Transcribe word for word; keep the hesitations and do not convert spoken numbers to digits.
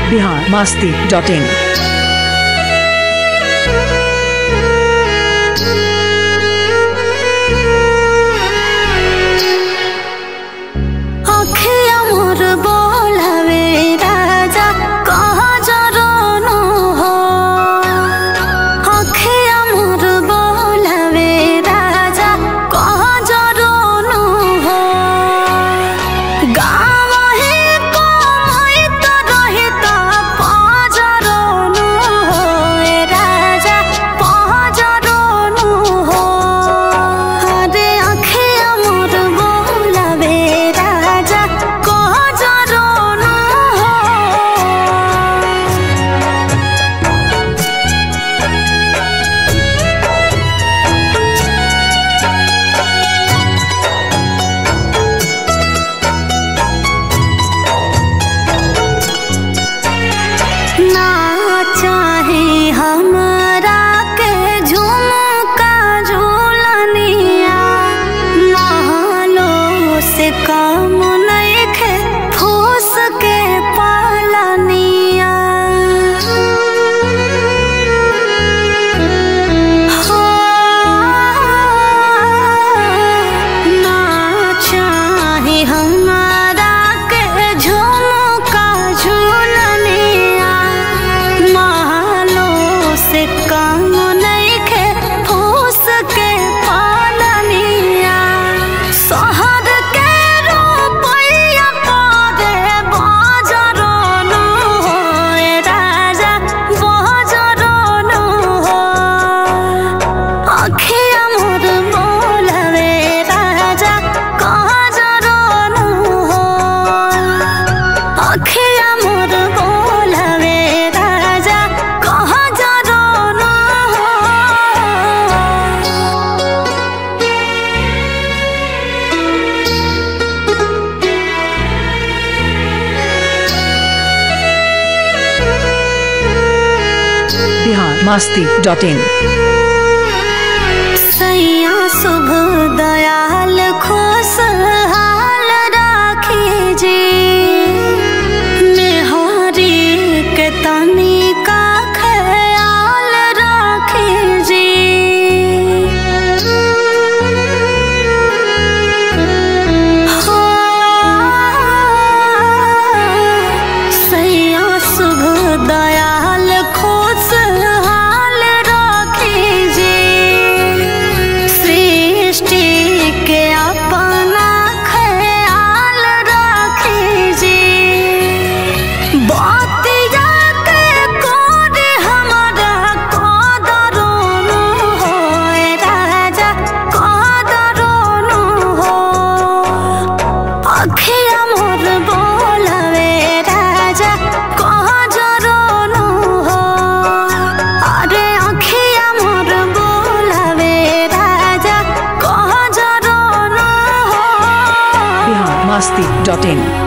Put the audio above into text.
Bihar Masti dot in. Bihar Masti dot in. सैया शुभ दयाल खुशहाल राखी जी, मेहरी के तनी का ख्याल राखी जी। हो सैया शुभ दयाल खुशहाल राखी जी, सृष्टि के अपना ख्याल राखी जी। बतिया के कोड हमारा कदरों हो राजा कदरों हो, अखिया मोर बोलवे राजा कजरों हो। अरे अखिया मोर बोलवे राजा कजरों हो। बिहार मस्ती डॉट इन।